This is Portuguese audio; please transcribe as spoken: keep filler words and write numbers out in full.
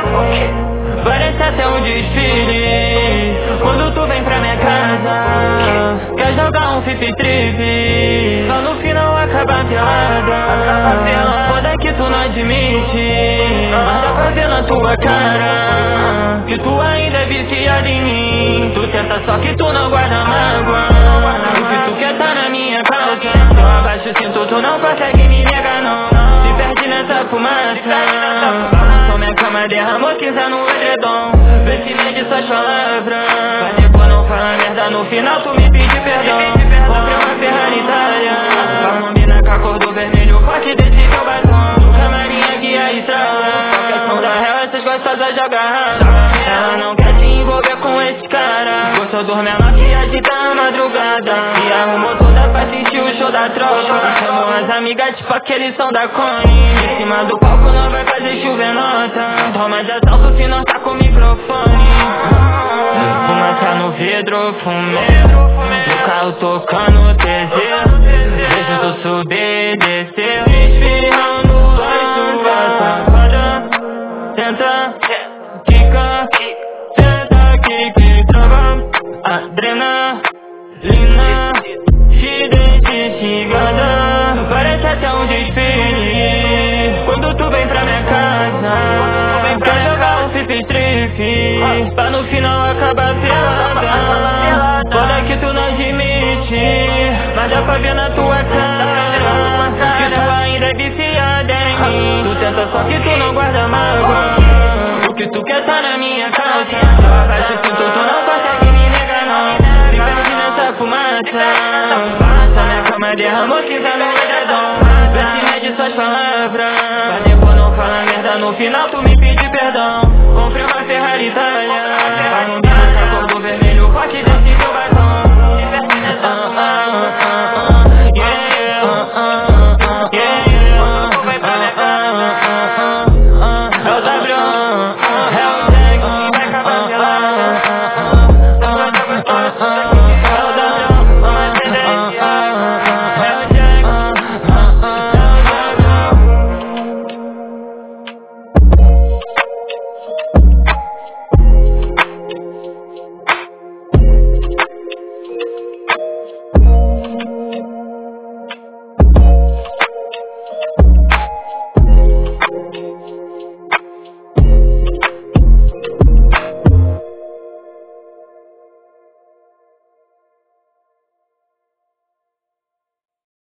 Parece até um desfile quando tu vem pra minha casa. Quer jogar um fifi trip, só no final acaba pelada. Foda que tu não admite, mas dá pra ver na tua cara que tu ainda é viciado em mim. Tu tenta só que tu não guarda mágoa, o que tu quer tá na minha calça. Se eu abaixo o cinto tu não consegue me negar não. Se perde nessa fumaça, balançou minha cama, derramou cinza no edredom. Vê se mede suas palavras, pra depois não falar merda, no final tu me pede perdão. Comprei uma Ferrari Itália, pra combinar com a cor do vermelho forte desse teu batom. No camarim a guia estrala, qualquer som da real essas gostosas jogam rala. Ela não quer se envolver com esse cara, gostou dormir a noite e agita a madrugada. E arrumou toda pra assistir o show da tropa, chamou as amigas tipo aquele som da Cone. Em cima do palco não vai fazer chover nota, toma de assalto se não tá com o microfone. Fumaça no vidro, fumê, no carro tocando T Z. Vejo tu subir e descer, espirrando a sua safada. Tenta, quica, senta, quica, trava. Adrenalina, te instigada. Parece até um desfile quando tu vem pra minha casa. Quer jogar um fifi trip, pra no final acabar pelada. Foda que tu não admite, mas dá pra ver na tua cara que tu ainda é viciada em mim. Tu tenta só que tu não guarda mágoa, o que tu quer tá na minha calça. Se eu abaixo o cinto tu não consegue me negar não. Se perde nessa fumaça, balança minha cama, derramou cinza no edredom. Vê se mede suas palavras, pra depois não falar merda, no final tu me pede perdão. Comprei uma Ferrari Itália,